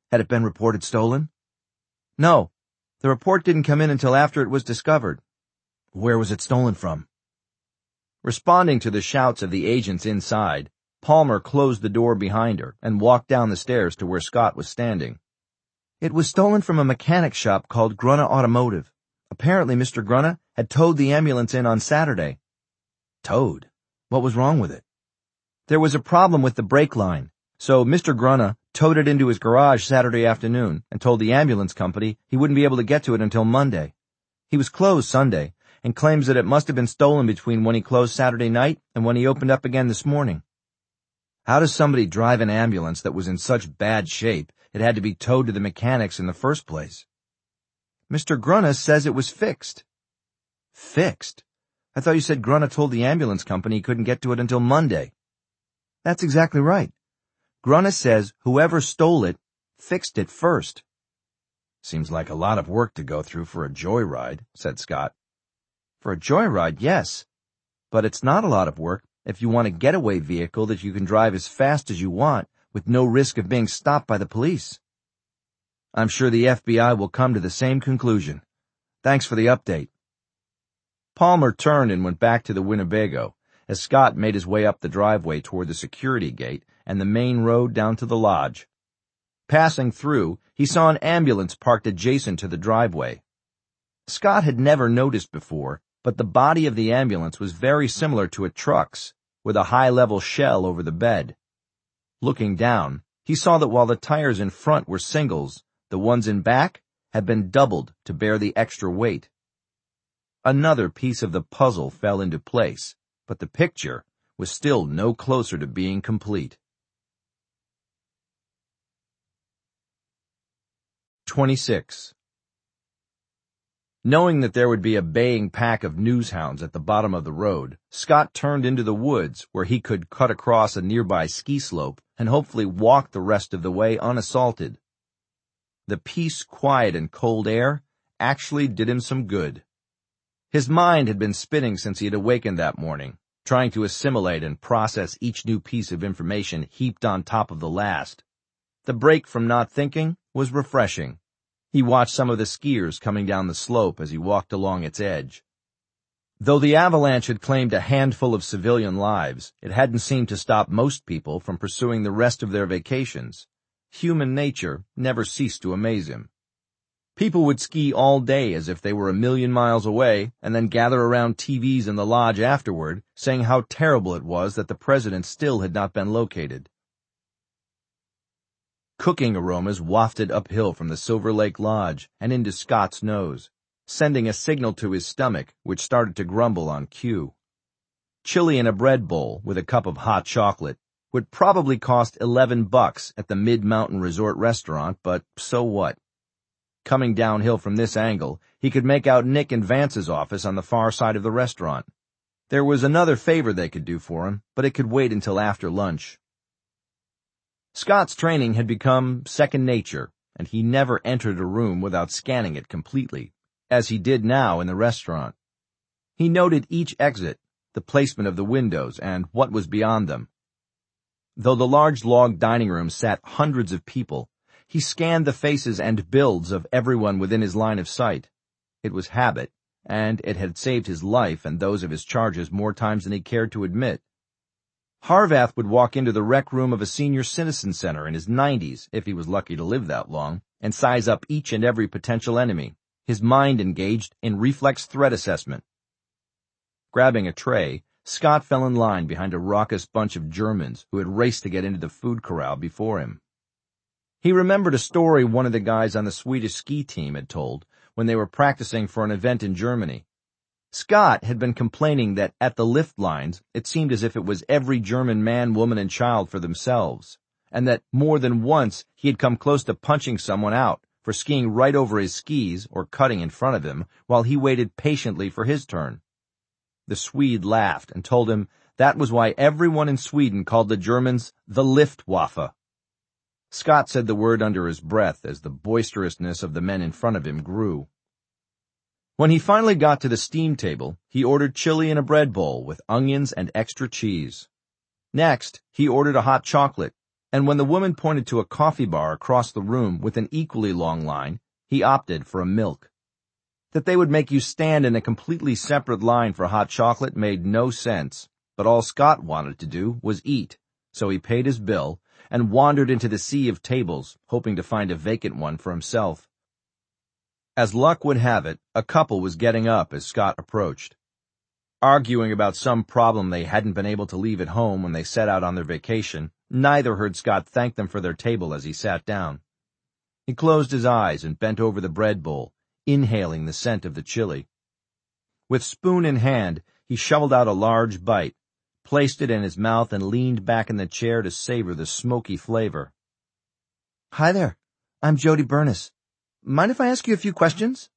Had it been reported stolen? No. The report didn't come in until after it was discovered. Where was it stolen from? Responding to the shouts of the agents inside, Palmer closed the door behind her and walked down the stairs to where Scott was standing. It was stolen from a mechanic shop called Grunna Automotive. Apparently Mr. Grunna had towed the ambulance in on Saturday. Towed? What was wrong with it? There was a problem with the brake line, so Mr. Grunna towed it into his garage Saturday afternoon and told the ambulance company he wouldn't be able to get to it until Monday. He was closed Sunday and claims that it must have been stolen between when he closed Saturday night and when he opened up again this morning. How does somebody drive an ambulance that was in such bad shape it had to be towed to the mechanics in the first place? Mr. Grunna says it was fixed. Fixed? I thought you said Grunna told the ambulance company he couldn't get to it until Monday. That's exactly right. Grunna says whoever stole it fixed it first. Seems like a lot of work to go through for a joyride, said Scott. For a joyride, yes. But it's not a lot of work if you want a getaway vehicle that you can drive as fast as you want with no risk of being stopped by the police. I'm sure the FBI will come to the same conclusion. Thanks for the update. Palmer turned and went back to the Winnebago as Scott made his way up the driveway toward the security gate and the main road down to the lodge. Passing through, he saw an ambulance parked adjacent to the driveway. Scott had never noticed before, but the body of the ambulance was very similar to a truck's, with a high-level shell over the bed. Looking down, he saw that while the tires in front were singles, the ones in back had been doubled to bear the extra weight. Another piece of the puzzle fell into place, but the picture was still no closer to being complete. 26. Knowing that there would be a baying pack of newshounds at the bottom of the road, Scott turned into the woods where he could cut across a nearby ski slope and hopefully walk the rest of the way unassaulted. The peace, quiet, and cold air actually did him some good. His mind had been spinning since he had awakened that morning, trying to assimilate and process each new piece of information heaped on top of the last. The break from not thinking was refreshing. He watched some of the skiers coming down the slope as he walked along its edge. Though the avalanche had claimed a handful of civilian lives, it hadn't seemed to stop most people from pursuing the rest of their vacations. Human nature never ceased to amaze him. People would ski all day as if they were 1,000,000 miles away and then gather around TVs in the lodge afterward, saying how terrible it was that the president still had not been located. Cooking aromas wafted uphill from the Silver Lake Lodge and into Scott's nose, sending a signal to his stomach, which started to grumble on cue. Chili in a bread bowl with a cup of hot chocolate would probably cost $11 at the Mid-Mountain Resort restaurant, but so what? Coming downhill from this angle, he could make out Nick and Vance's office on the far side of the restaurant. There was another favor they could do for him, but it could wait until after lunch. Scott's training had become second nature, and he never entered a room without scanning it completely, as he did now in the restaurant. He noted each exit, the placement of the windows, and what was beyond them. Though the large log dining room sat hundreds of people, he scanned the faces and builds of everyone within his line of sight. It was habit, and it had saved his life and those of his charges more times than he cared to admit. Harvath would walk into the rec room of a senior citizen center in his 90s, if he was lucky to live that long, and size up each and every potential enemy, his mind engaged in reflex threat assessment. Grabbing a tray, Scott fell in line behind a raucous bunch of Germans who had raced to get into the food corral before him. He remembered a story one of the guys on the Swedish ski team had told when they were practicing for an event in Germany. Scott had been complaining that at the lift lines it seemed as if it was every German man, woman, and child for themselves, and that more than once he had come close to punching someone out for skiing right over his skis or cutting in front of him while he waited patiently for his turn. The Swede laughed and told him that was why everyone in Sweden called the Germans the Liftwaffe. Scott said the word under his breath as the boisterousness of the men in front of him grew. When he finally got to the steam table, he ordered chili in a bread bowl with onions and extra cheese. Next, he ordered a hot chocolate, and when the woman pointed to a coffee bar across the room with an equally long line, he opted for a milk. That they would make you stand in a completely separate line for hot chocolate made no sense, but all Scott wanted to do was eat, so he paid his bill and wandered into the sea of tables, hoping to find a vacant one for himself. As luck would have it, a couple was getting up as Scott approached. Arguing about some problem they hadn't been able to leave at home when they set out on their vacation, neither heard Scott thank them for their table as he sat down. He closed his eyes and bent over the bread bowl, inhaling the scent of the chili. With spoon in hand, he shoveled out a large bite, placed it in his mouth, and leaned back in the chair to savor the smoky flavor. "Hi there. I'm Jody Burness. Mind if I ask you a few questions?"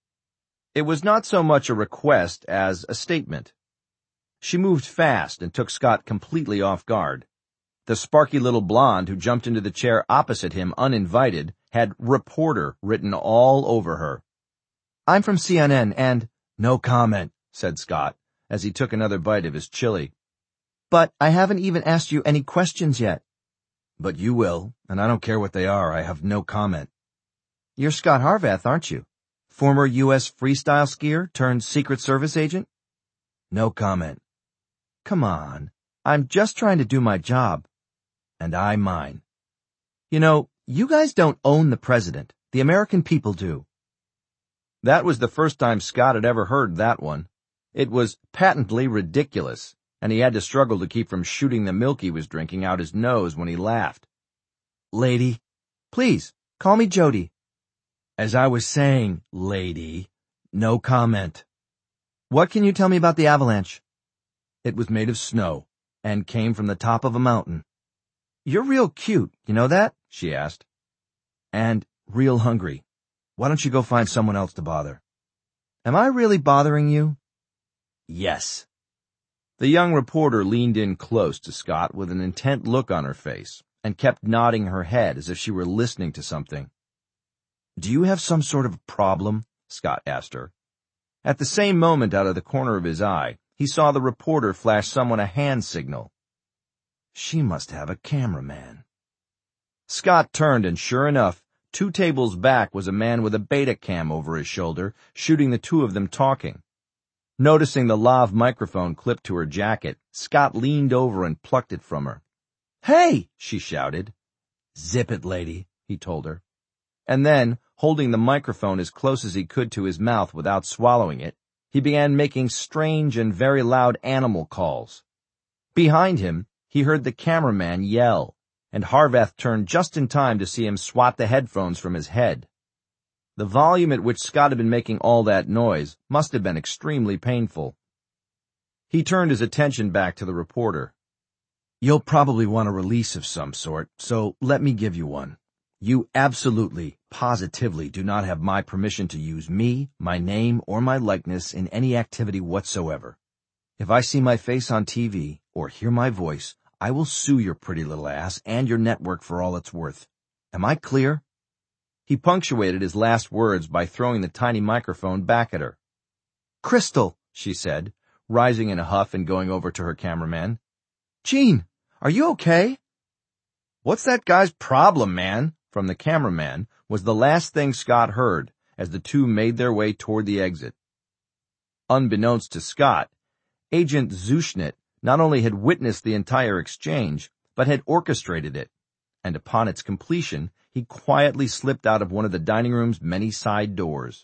It was not so much a request as a statement. She moved fast and took Scott completely off guard. The sparky little blonde who jumped into the chair opposite him uninvited had "reporter" written all over her. "I'm from CNN and—" "No comment," said Scott, as he took another bite of his chili. "But I haven't even asked you any questions yet." "But you will, and I don't care what they are. I have no comment." "You're Scott Harvath, aren't you? Former U.S. freestyle skier turned Secret Service agent?" "No comment." "Come on. I'm just trying to do my job." "And I mine." "You know, you guys don't own the president. The American people do." That was the first time Scott had ever heard that one. It was patently ridiculous, and he had to struggle to keep from shooting the milk he was drinking out his nose when he laughed. "Lady, please, call me Jody." "As I was saying, lady, no comment." "What can you tell me about the avalanche?" "It was made of snow, and came from the top of a mountain." "You're real cute, you know that?" she asked. "And real hungry. Why don't you go find someone else to bother?" "Am I really bothering you?" "Yes." The young reporter leaned in close to Scott with an intent look on her face, and kept nodding her head as if she were listening to something. "Do you have some sort of problem?" Scott asked her. At the same moment, out of the corner of his eye, he saw the reporter flash someone a hand signal. She must have a cameraman. Scott turned, and sure enough, 2 tables back was a man with a Betacam over his shoulder, shooting the two of them talking. Noticing the lav microphone clipped to her jacket, Scott leaned over and plucked it from her. "Hey!" she shouted. "Zip it, lady," he told her. And then, holding the microphone as close as he could to his mouth without swallowing it, he began making strange and very loud animal calls. Behind him, he heard the cameraman yell, and Harvath turned just in time to see him swat the headphones from his head. The volume at which Scott had been making all that noise must have been extremely painful. He turned his attention back to the reporter. "You'll probably want a release of some sort, so let me give you one. You absolutely, positively do not have my permission to use me, my name, or my likeness in any activity whatsoever. If I see my face on TV or hear my voice, I will sue your pretty little ass and your network for all it's worth. Am I clear?" He punctuated his last words by throwing the tiny microphone back at her. "Crystal," she said, rising in a huff and going over to her cameraman. "Gene, are you okay?" "What's that guy's problem, man?" from the cameraman was the last thing Scott heard as the two made their way toward the exit. Unbeknownst to Scott, Agent Zuschnitt not only had witnessed the entire exchange, but had orchestrated it, and upon its completion, he quietly slipped out of one of the dining room's many side doors.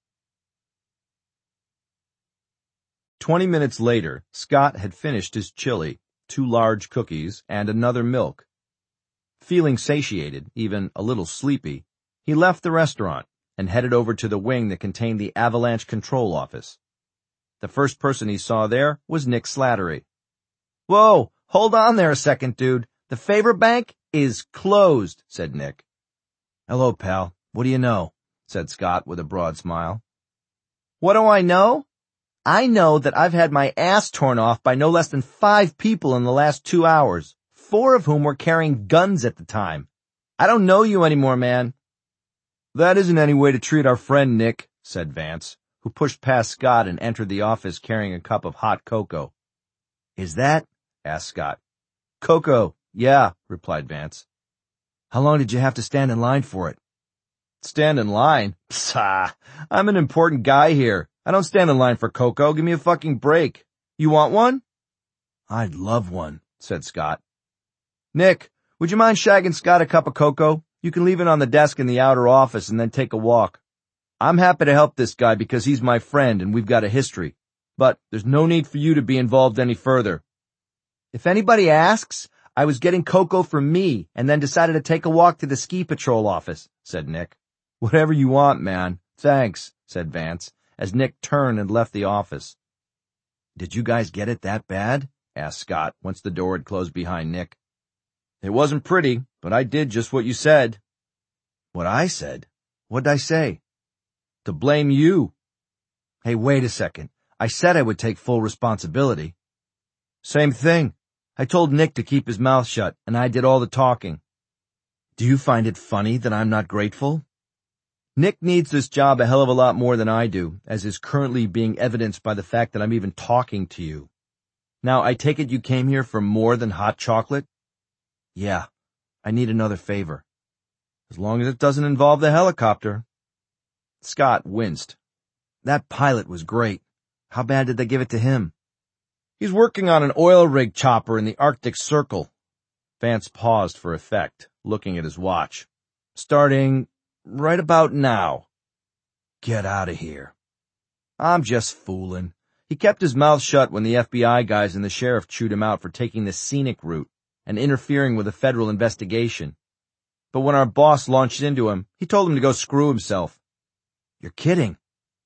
20 minutes later, Scott had finished his chili, 2 large cookies, and another milk. Feeling satiated, even a little sleepy, he left the restaurant and headed over to the wing that contained the avalanche control office. The first person he saw there was Nick Slattery. "Whoa, hold on there a second, dude. The Favor Bank is closed," said Nick. "Hello, pal. What do you know?" said Scott with a broad smile. "What do I know? I know that I've had my ass torn off by no less than 5 people in the last 2 hours, 4 of whom were carrying guns at the time. I don't know you anymore, man." "That isn't any way to treat our friend Nick," said Vance, who pushed past Scott and entered the office carrying a cup of hot cocoa. "Is that?" asked Scott. "Cocoa," Yeah, replied Vance. How long did you have to stand in line for it? Stand in line? Psah, I'm an important guy here. I don't stand in line for cocoa. Give me a fucking break. You want one? I'd love one, said Scott. Nick, would you mind shagging Scott a cup of cocoa? You can leave it on the desk in the outer office and then take a walk. I'm happy to help this guy because he's my friend and we've got a history. But there's no need for you to be involved any further. If anybody asks, I was getting cocoa for me and then decided to take a walk to the ski patrol office, said Nick. Whatever you want, man. Thanks, said Vance, as Nick turned and left the office. Did you guys get it that bad? Asked Scott once the door had closed behind Nick. It wasn't pretty, but I did just what you said. What I said? What'd I say? To blame you. Hey, wait a second. I said I would take full responsibility. Same thing. I told Nick to keep his mouth shut, and I did all the talking. Do you find it funny that I'm not grateful? Nick needs this job a hell of a lot more than I do, as is currently being evidenced by the fact that I'm even talking to you. Now, I take it you came here for more than hot chocolate? Yeah, I need another favor. As long as it doesn't involve the helicopter. Scott winced. That pilot was great. How bad did they give it to him? He's working on an oil rig chopper in the Arctic Circle. Vance paused for effect, looking at his watch. Starting right about now. Get out of here. I'm just fooling. He kept his mouth shut when the FBI guys and the sheriff chewed him out for taking the scenic route and interfering with a federal investigation. But when our boss launched into him, he told him to go screw himself. You're kidding.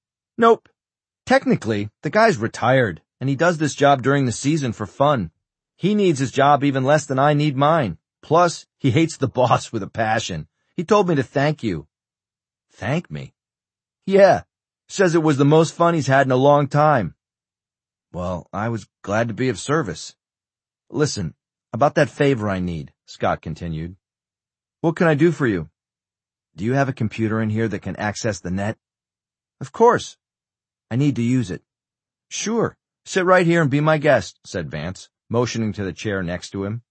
Nope. Technically, the guy's retired, and he does this job during the season for fun. He needs his job even less than I need mine. Plus, he hates the boss with a passion. He told me to thank you. Thank me? Yeah. Says it was the most fun he's had in a long time. Well, I was glad to be of service. Listen, about that favor I need, Scott continued. What can I do for you? Do you have a computer in here that can access the net? Of course. I need to use it. Sure. Sit right here and be my guest, said Vance, motioning to the chair next to him.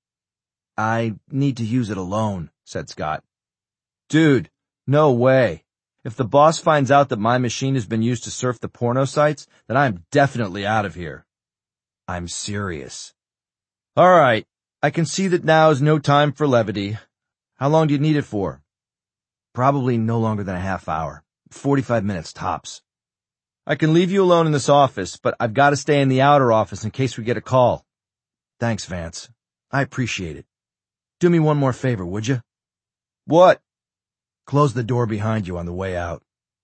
I need to use it alone, said Scott. Dude, no way. If the boss finds out that my machine has been used to surf the porno sites, then I'm definitely out of here. I'm serious. All right. I can see that now is no time for levity. How long do you need it for? Probably no longer than a half hour. 45 minutes tops. I can leave you alone in this office, but I've got to stay in the outer office in case we get a call. Thanks, Vance. I appreciate it. Do me one more favor, would you? What? Close the door behind you on the way out.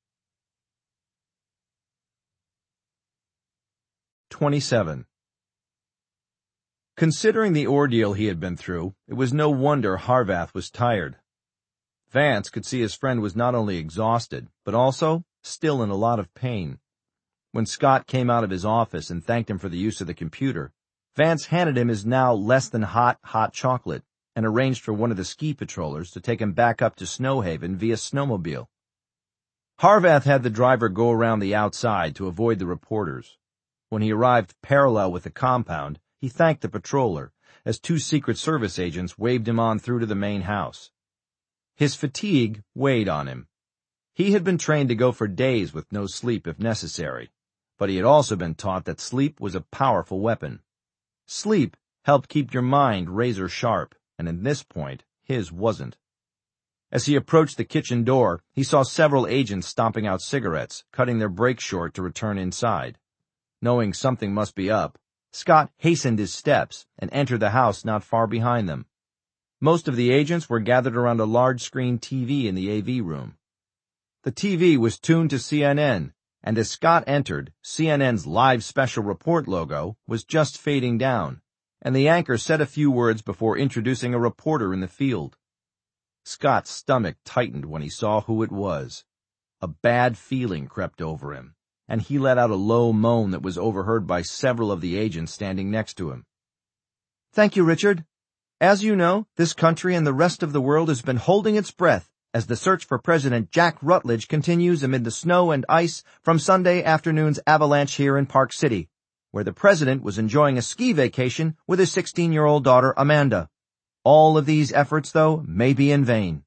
27. Considering the ordeal he had been through, it was no wonder Harvath was tired. Vance could see his friend was not only exhausted, but also still in a lot of pain. When Scott came out of his office and thanked him for the use of the computer, Vance handed him his now less than hot chocolate and arranged for one of the ski patrollers to take him back up to Snowhaven via snowmobile. Harvath had the driver go around the outside to avoid the reporters. When he arrived parallel with the compound, he thanked the patroller as two Secret Service agents waved him on through to the main house. His fatigue weighed on him. He had been trained to go for days with no sleep if necessary, but he had also been taught that sleep was a powerful weapon. Sleep helped keep your mind razor sharp, and at this point, his wasn't. As he approached the kitchen door, he saw several agents stomping out cigarettes, cutting their break short to return inside. Knowing something must be up, Scott hastened his steps and entered the house not far behind them. Most of the agents were gathered around a large-screen TV in the AV room. The TV was tuned to CNN, and as Scott entered, CNN's live special report logo was just fading down, and the anchor said a few words before introducing a reporter in the field. Scott's stomach tightened when he saw who it was. A bad feeling crept over him, and he let out a low moan that was overheard by several of the agents standing next to him. Thank you, Richard. As you know, this country and the rest of the world has been holding its breath as the search for President Jack Rutledge continues amid the snow and ice from Sunday afternoon's avalanche here in Park City, where the president was enjoying a ski vacation with his 16-year-old daughter, Amanda. All of these efforts, though, may be in vain.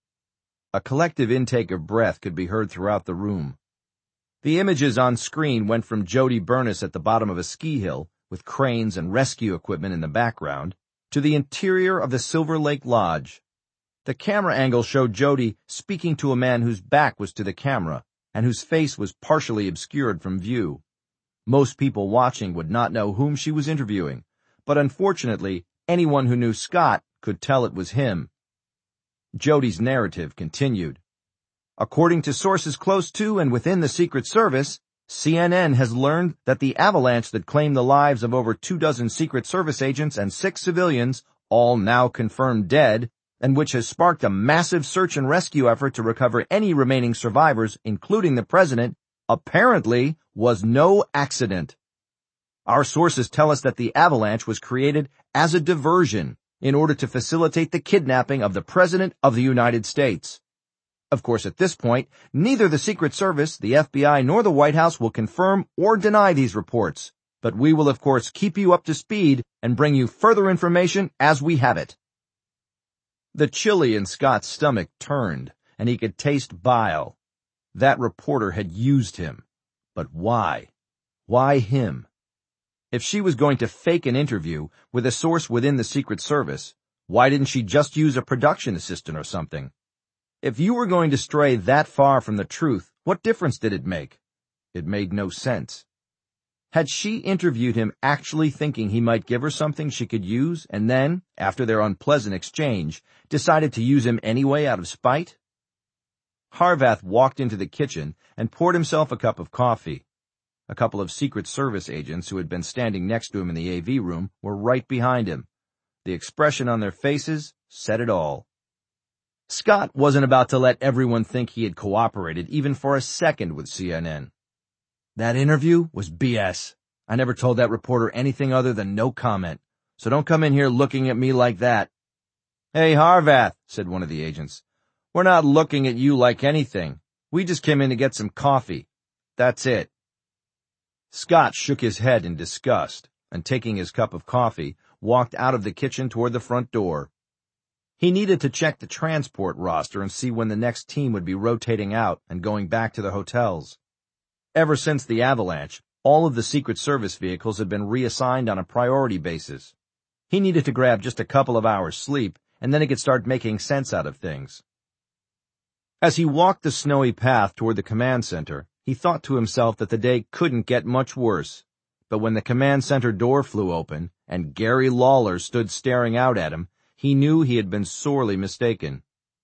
A collective intake of breath could be heard throughout the room. The images on screen went from Jody Burness at the bottom of a ski hill, with cranes and rescue equipment in the background, to the interior of the Silver Lake Lodge. The camera angle showed Jody speaking to a man whose back was to the camera and whose face was partially obscured from view. Most people watching would not know whom she was interviewing, but unfortunately, anyone who knew Scott could tell it was him. Jody's narrative continued. According to sources close to and within the Secret Service, CNN has learned that the avalanche that claimed the lives of over 24 Secret Service agents and 6 civilians, all now confirmed dead, and which has sparked a massive search and rescue effort to recover any remaining survivors, including the president, apparently was no accident. Our sources tell us that the avalanche was created as a diversion in order to facilitate the kidnapping of the President of the United States. Of course, at this point, neither the Secret Service, the FBI, nor the White House will confirm or deny these reports, but we will of course keep you up to speed and bring you further information as we have it. The chili in Scott's stomach turned, and he could taste bile. That reporter had used him. But why? Why him? If she was going to fake an interview with a source within the Secret Service, why didn't she just use a production assistant or something? If you were going to stray that far from the truth, what difference did it make? It made no sense. Had she interviewed him actually thinking he might give her something she could use, and then, after their unpleasant exchange, decided to use him anyway out of spite? Harvath walked into the kitchen and poured himself a cup of coffee. A couple of Secret Service agents who had been standing next to him in the AV room were right behind him. The expression on their faces said it all. Scott wasn't about to let everyone think he had cooperated even for a second with CNN. That interview was BS. I never told that reporter anything other than no comment, so don't come in here looking at me like that. Hey, Harvath, said one of the agents. We're not looking at you like anything. We just came in to get some coffee. That's it. Scott shook his head in disgust and, taking his cup of coffee, walked out of the kitchen toward the front door. He needed to check the transport roster and see when the next team would be rotating out and going back to the hotels. Ever since the avalanche, all of the Secret Service vehicles had been reassigned on a priority basis. He needed to grab just a couple of hours' sleep, and then he could start making sense out of things. As he walked the snowy path toward the command center, he thought to himself that the day couldn't get much worse. But when the command center door flew open and Gary Lawler stood staring out at him, he knew he had been sorely mistaken.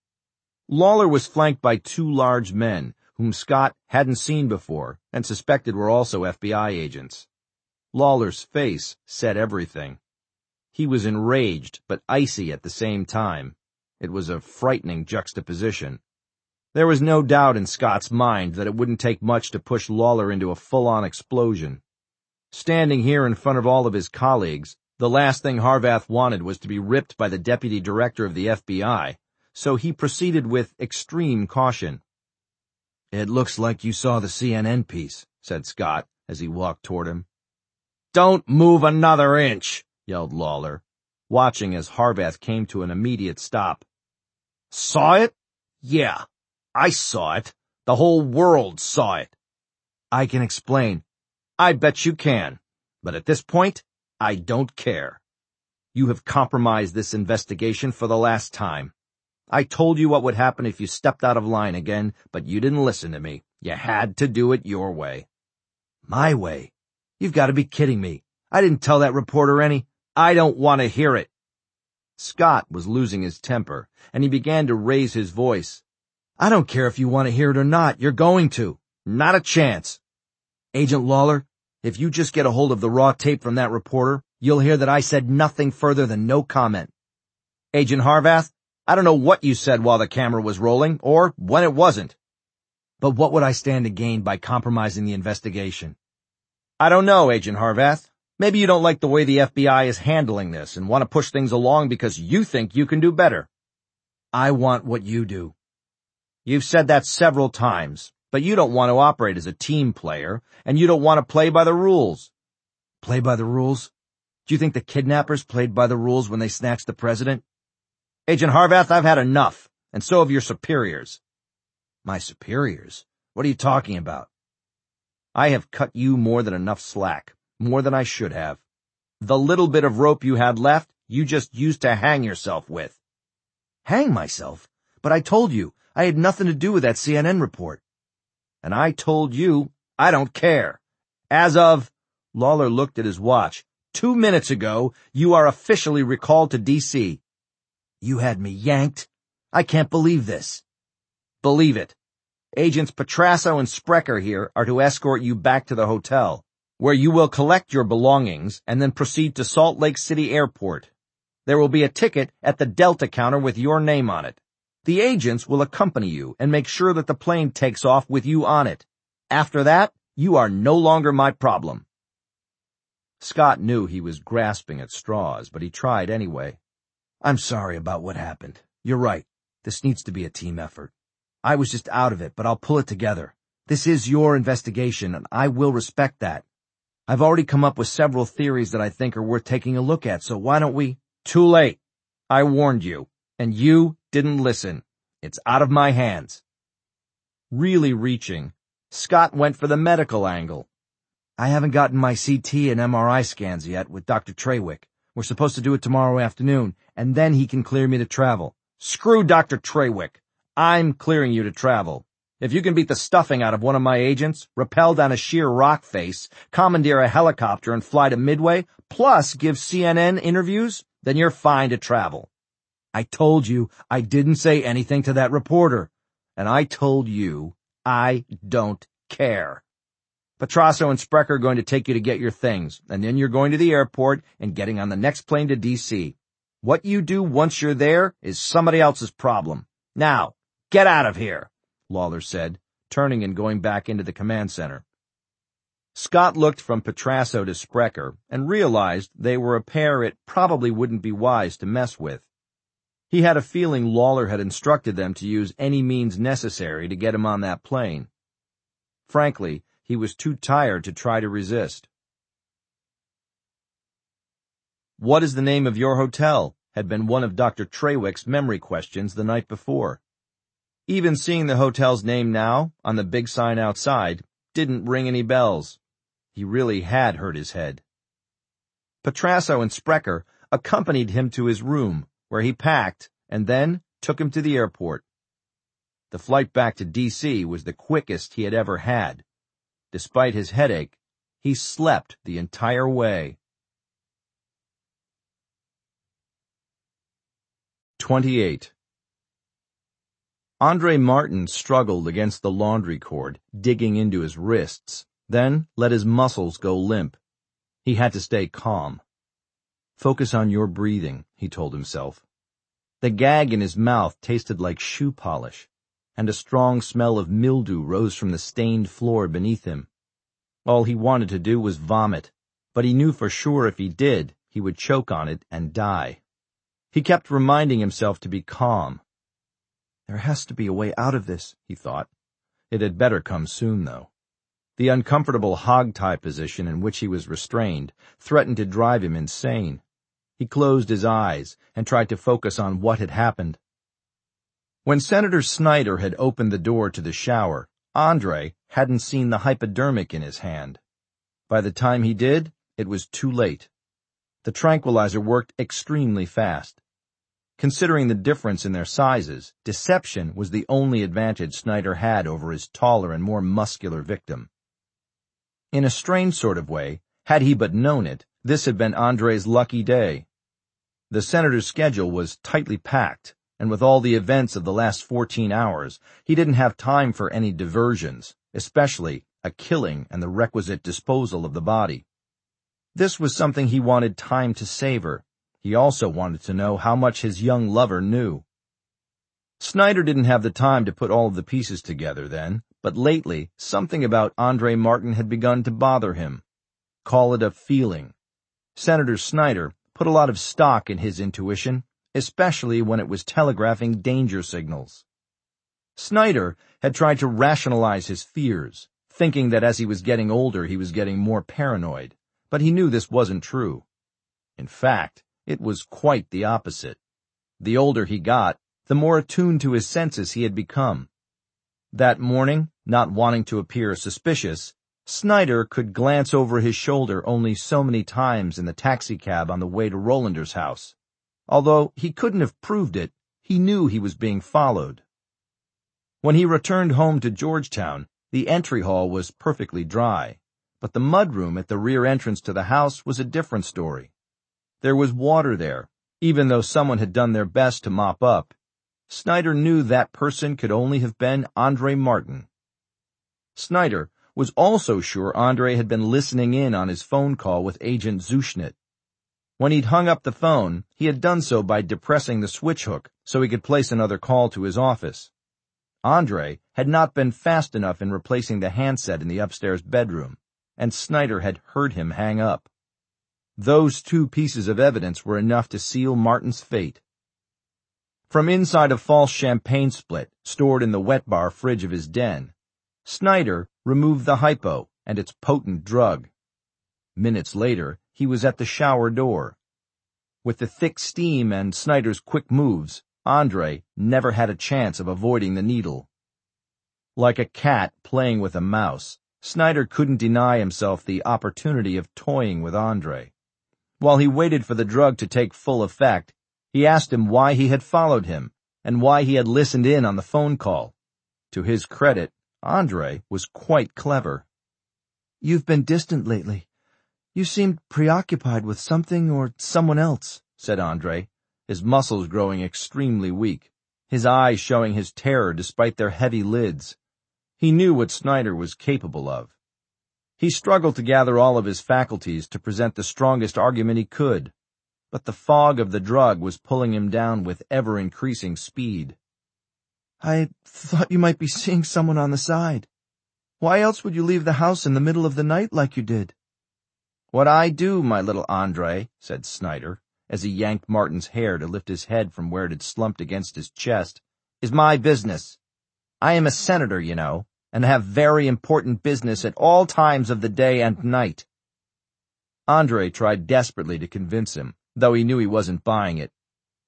Lawler was flanked by 2 large men, whom Scott hadn't seen before and suspected were also FBI agents. Lawler's face said everything. He was enraged but icy at the same time. It was a frightening juxtaposition. There was no doubt in Scott's mind that it wouldn't take much to push Lawler into a full-on explosion. Standing here in front of all of his colleagues, the last thing Harvath wanted was to be ripped by the deputy director of the FBI, so he proceeded with extreme caution. It looks like you saw the CNN piece, said Scott as he walked toward him. Don't move another inch, yelled Lawler, watching as Harvath came to an immediate stop. Saw it? Yeah, I saw it. The whole world saw it. I can explain. I bet you can. But at this point, I don't care. You have compromised this investigation for the last time. I told you what would happen if you stepped out of line again, but you didn't listen to me. You had to do it your way. My way? You've got to be kidding me. I didn't tell that reporter any. I don't want to hear it. Scott was losing his temper, and he began to raise his voice. I don't care if you want to hear it or not. You're going to. Not a chance. Agent Lawler, if you just get a hold of the raw tape from that reporter, you'll hear that I said nothing further than no comment. Agent Harvath, I don't know what you said while the camera was rolling, or when it wasn't. But what would I stand to gain by compromising the investigation? I don't know, Agent Harvath. Maybe you don't like the way the FBI is handling this and want to push things along because you think you can do better. I want what you do. You've said that several times, but you don't want to operate as a team player, and you don't want to play by the rules. Play by the rules? Do you think the kidnappers played by the rules when they snatched the president? Agent Harvath, I've had enough, and so have your superiors. My superiors? What are you talking about? I have cut you more than enough slack, more than I should have. The little bit of rope you had left, you just used to hang yourself with. Hang myself? But I told you, I had nothing to do with that CNN report. And I told you, I don't care. As of, Lawler looked at his watch, 2 minutes ago, you are officially recalled to D.C. You had me yanked? I can't believe this. Believe it. Agents Petrasso and Sprecher here are to escort you back to the hotel, where you will collect your belongings and then proceed to Salt Lake City Airport. There will be a ticket at the Delta counter with your name on it. The agents will accompany you and make sure that the plane takes off with you on it. After that, you are no longer my problem. Scott knew he was grasping at straws, but he tried anyway. I'm sorry about what happened. You're right. This needs to be a team effort. I was just out of it, but I'll pull it together. This is your investigation, and I will respect that. I've already come up with several theories that I think are worth taking a look at, so why don't we— Too late. I warned you, and you didn't listen. It's out of my hands. Really reaching, Scott went for the medical angle. I haven't gotten my CT and MRI scans yet with Dr. Trawick. We're supposed to do it tomorrow afternoon, and then he can clear me to travel. Screw Dr. Trawick. I'm clearing you to travel. If you can beat the stuffing out of one of my agents, rappel down a sheer rock face, commandeer a helicopter and fly to Midway, plus give CNN interviews, then you're fine to travel. I told you I didn't say anything to that reporter. And I told you I don't care. Petrasso and Sprecher are going to take you to get your things, and then you're going to the airport and getting on the next plane to D.C. What you do once you're there is somebody else's problem. Now, get out of here, Lawler said, turning and going back into the command center. Scott looked from Petrasso to Sprecher and realized they were a pair it probably wouldn't be wise to mess with. He had a feeling Lawler had instructed them to use any means necessary to get him on that plane. Frankly, he was too tired to try to resist. What is the name of your hotel? Had been one of Dr. Trawick's memory questions the night before. Even seeing the hotel's name now, on the big sign outside, didn't ring any bells. He really had hurt his head. Petrasso and Sprecher accompanied him to his room, where he packed, and then took him to the airport. The flight back to D.C. was the quickest he had ever had. Despite his headache, he slept the entire way. 28. Andre Martin struggled against the laundry cord, digging into his wrists, then let his muscles go limp. He had to stay calm. Focus on your breathing, he told himself. The gag in his mouth tasted like shoe polish, and a strong smell of mildew rose from the stained floor beneath him. All he wanted to do was vomit, but he knew for sure if he did, he would choke on it and die. He kept reminding himself to be calm. There has to be a way out of this, he thought. It had better come soon, though. The uncomfortable hog-tie position in which he was restrained threatened to drive him insane. He closed his eyes and tried to focus on what had happened. When Senator Snyder had opened the door to the shower, Andre hadn't seen the hypodermic in his hand. By the time he did, it was too late. The tranquilizer worked extremely fast. Considering the difference in their sizes, deception was the only advantage Snyder had over his taller and more muscular victim. In a strange sort of way, had he but known it, this had been Andre's lucky day. The senator's schedule was tightly packed, and with all the events of the last 14 hours, he didn't have time for any diversions, especially a killing and the requisite disposal of the body. This was something he wanted time to savor. He also wanted to know how much his young lover knew. Snyder didn't have the time to put all of the pieces together then, but lately something about Andre Martin had begun to bother him. Call it a feeling. Senator Snyder put a lot of stock in his intuition, especially when it was telegraphing danger signals. Snyder had tried to rationalize his fears, thinking that as he was getting older he was getting more paranoid, but he knew this wasn't true. In fact, it was quite the opposite. The older he got, the more attuned to his senses he had become. That morning, not wanting to appear suspicious, Snyder could glance over his shoulder only so many times in the taxicab on the way to Rollander's house. Although he couldn't have proved it, he knew he was being followed. When he returned home to Georgetown, the entry hall was perfectly dry, but the mudroom at the rear entrance to the house was a different story. There was water there, even though someone had done their best to mop up. Snyder knew that person could only have been Andre Martin. Snyder was also sure Andre had been listening in on his phone call with Agent Zuschnit. When he'd hung up the phone, he had done so by depressing the switch hook so he could place another call to his office. Andre had not been fast enough in replacing the handset in the upstairs bedroom, and Snyder had heard him hang up. Those two pieces of evidence were enough to seal Martin's fate. From inside a false champagne split stored in the wet bar fridge of his den, Snyder removed the hypo and its potent drug. Minutes later, he was at the shower door. With the thick steam and Snyder's quick moves, Andre never had a chance of avoiding the needle. Like a cat playing with a mouse, Snyder couldn't deny himself the opportunity of toying with Andre. While he waited for the drug to take full effect, he asked him why he had followed him and why he had listened in on the phone call. To his credit, Andre was quite clever. "You've been distant lately. You seemed preoccupied with something or someone else," said Andre, his muscles growing extremely weak, his eyes showing his terror despite their heavy lids. He knew what Snyder was capable of. He struggled to gather all of his faculties to present the strongest argument he could, but the fog of the drug was pulling him down with ever-increasing speed. "I thought you might be seeing someone on the side. Why else would you leave the house in the middle of the night like you did?" "What I do, my little Andre," said Snyder, as he yanked Martin's hair to lift his head from where it had slumped against his chest, "is my business. I am a senator, you know, and have very important business at all times of the day and night." Andre tried desperately to convince him, though he knew he wasn't buying it.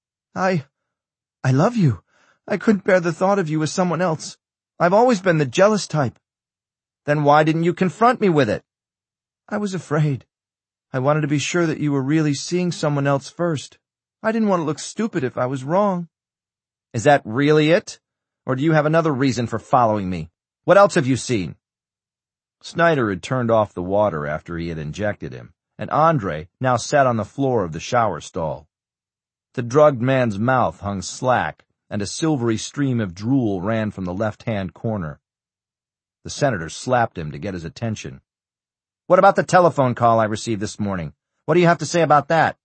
I love you. I couldn't bear the thought of you as someone else. I've always been the jealous type." "Then why didn't you confront me with it?" "I was afraid. I wanted to be sure that you were really seeing someone else first. I didn't want to look stupid if I was wrong." "Is that really it? Or do you have another reason for following me? What else have you seen?" Snyder had turned off the water after he had injected him, and Andre now sat on the floor of the shower stall. The drugged man's mouth hung slack, and a silvery stream of drool ran from the left-hand corner. The senator slapped him to get his attention. "What about the telephone call I received this morning? What do you have to say about that?"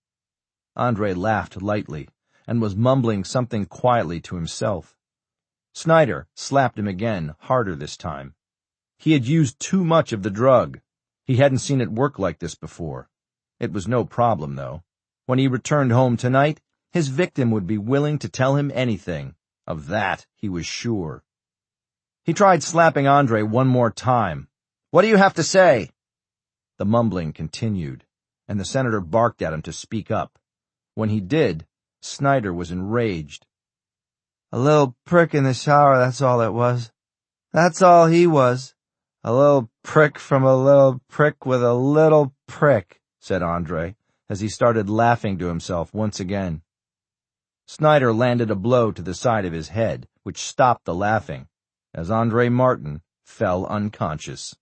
Andre laughed lightly and was mumbling something quietly to himself. Snyder slapped him again, harder this time. He had used too much of the drug. He hadn't seen it work like this before. It was no problem, though. When he returned home tonight, his victim would be willing to tell him anything. Of that, he was sure. He tried slapping Andre one more time. "What do you have to say?" The mumbling continued, and the senator barked at him to speak up. When he did, Snyder was enraged. "A little prick in the shower, that's all it was. That's all he was. A little prick from a little prick with a little prick," said Andre, as he started laughing to himself once again. Snyder landed a blow to the side of his head, which stopped the laughing, as Andre Martin fell unconscious.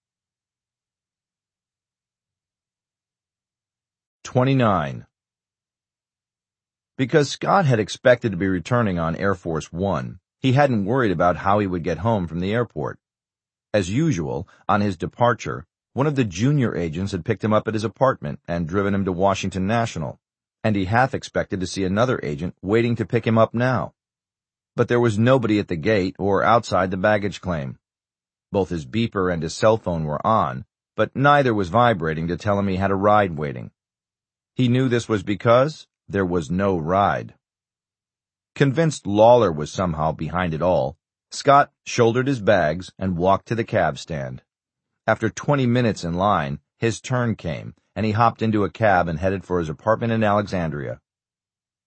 29. Because Scott had expected to be returning on Air Force One, he hadn't worried about how he would get home from the airport. As usual, on his departure, one of the junior agents had picked him up at his apartment and driven him to Washington National, and he half expected to see another agent waiting to pick him up now. But there was nobody at the gate or outside the baggage claim. Both his beeper and his cell phone were on, but neither was vibrating to tell him he had a ride waiting. He knew this was because there was no ride. Convinced Lawler was somehow behind it all, Scott shouldered his bags and walked to the cab stand. After 20 minutes in line, his turn came, and he hopped into a cab and headed for his apartment in Alexandria.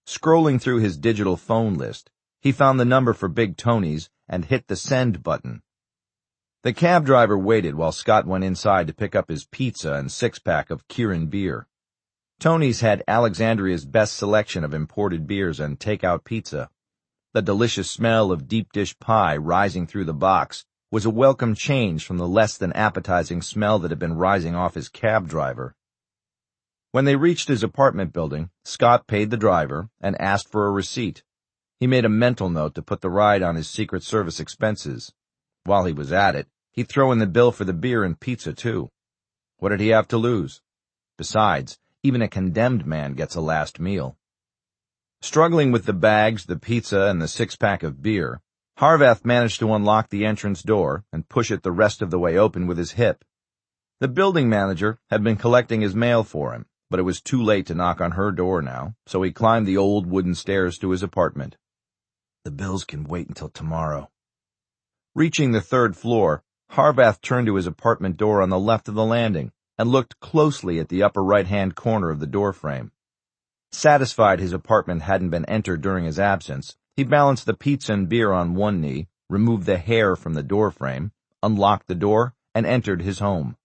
Scrolling through his digital phone list, he found the number for Big Tony's and hit the send button. The cab driver waited while Scott went inside to pick up his pizza and six-pack of Kirin beer. Tony's had Alexandria's best selection of imported beers and take-out pizza. The delicious smell of deep dish pie rising through the box was a welcome change from the less than appetizing smell that had been rising off his cab driver. When they reached his apartment building, Scott paid the driver and asked for a receipt. He made a mental note to put the ride on his Secret Service expenses. While he was at it, he'd throw in the bill for the beer and pizza, too. What did he have to lose? Besides, even a condemned man gets a last meal. Struggling with the bags, the pizza, and the six-pack of beer, Harvath managed to unlock the entrance door and push it the rest of the way open with his hip. The building manager had been collecting his mail for him, but it was too late to knock on her door now, so he climbed the old wooden stairs to his apartment. The bills can wait until tomorrow. Reaching the third floor, Harvath turned to his apartment door on the left of the landing and looked closely at the upper right-hand corner of the doorframe. Satisfied his apartment hadn't been entered during his absence, he balanced the pizza and beer on one knee, removed the hair from the doorframe, unlocked the door, and entered his home.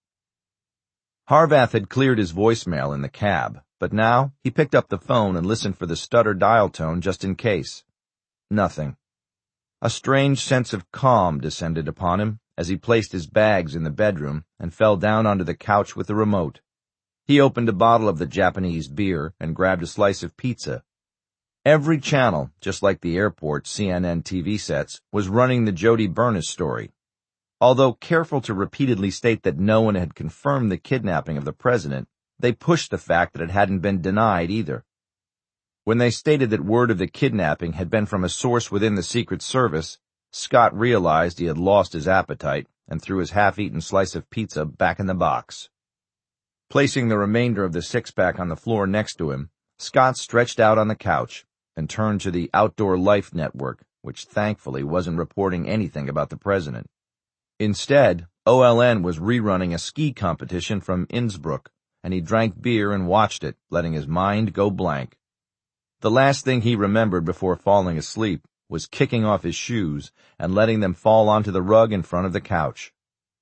Harvath had cleared his voicemail in the cab, but now he picked up the phone and listened for the stutter dial tone just in case. Nothing. A strange sense of calm descended upon him as he placed his bags in the bedroom and fell down onto the couch with the remote. He opened a bottle of the Japanese beer and grabbed a slice of pizza. Every channel, just like the airport CNN TV sets, was running the Jody Burness story. Although careful to repeatedly state that no one had confirmed the kidnapping of the president, they pushed the fact that it hadn't been denied either. When they stated that word of the kidnapping had been from a source within the Secret Service, Scott realized he had lost his appetite and threw his half-eaten slice of pizza back in the box. Placing the remainder of the six-pack on the floor next to him, Scott stretched out on the couch and turned to the Outdoor Life Network, which thankfully wasn't reporting anything about the president. Instead, OLN was rerunning a ski competition from Innsbruck, and he drank beer and watched it, letting his mind go blank. The last thing he remembered before falling asleep was kicking off his shoes and letting them fall onto the rug in front of the couch.